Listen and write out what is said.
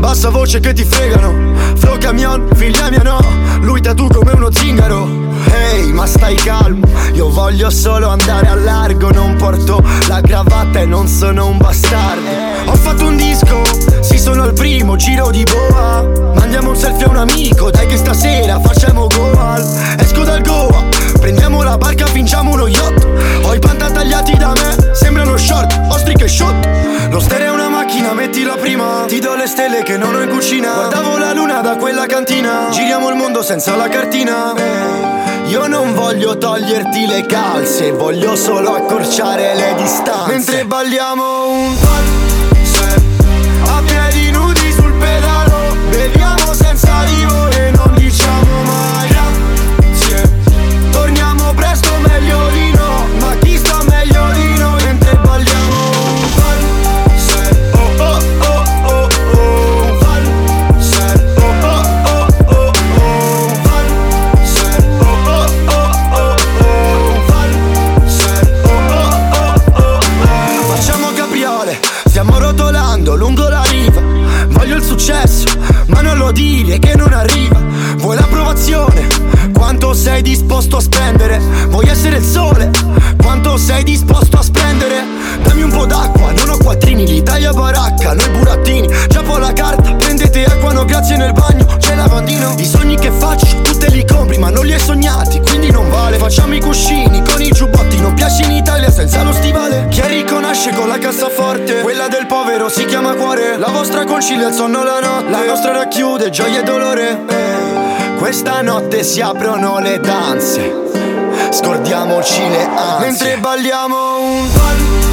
bassa voce che ti fregano. Flow camion, figlia mia no, lui tatu come uno zingaro. Ehi, ma stai calmo, io voglio solo andare a largo. Non porto la cravatta e non sono un bastardo. Ho fatto un disco, sì sono al primo giro di boa. Mandiamo un selfie a un amico, dai che stasera facciamo goal. Esco dal Goa, prendiamo la barca, fingiamo uno yacht. Ho i panta tagliati da me, sembrano short, ostriche e shot. Lo stereo è una macchina, mettila prima. Ti do le stelle che non ho in cucina. Guardavo la luna da quella cantina. Giriamo il mondo senza la cartina. Io non voglio toglierti le calze, voglio solo accorciare le distanze. Mentre balliamo un valzer, a piedi nudi sul pedalo. Beviamo senza livore, non diciamo mai grazie. Torniamo presto, meglio di no, ma chi sta meglio di noi. Mentre balliamo un valzer, oh oh oh oh oh, un valzer, oh oh oh oh oh, un valzer, oh oh oh oh oh, un valzer, oh oh oh oh oh. Facciamo capriole, stiamo rotolando lungo la riva. Voglio il successo, ma non lo dire che non arriva. Vuoi l'approvazione? Quanto sei disposto a spendere? Vuoi essere il sole? Quanto sei disposto a spendere? Dammi un po' d'acqua, non ho quattrini, l'Italia baracca, noi burattini. Giappo la carta, prendete acqua, no grazie nel bagno, c'è lavandino. I sogni che faccio, tu te li compri, ma non li hai sognati, quindi non vale. Facciamo i cuscini con i giubbotti, non piace in Italia senza lo stivale. Chi è ricco nasce con la cassaforte, quella del povero si chiama cuore. La vostra concilia il sonno la notte, la nostra racchiude gioia e dolore. Questa notte si aprono le danze, scordiamoci le ansie. Mentre balliamo un valzer,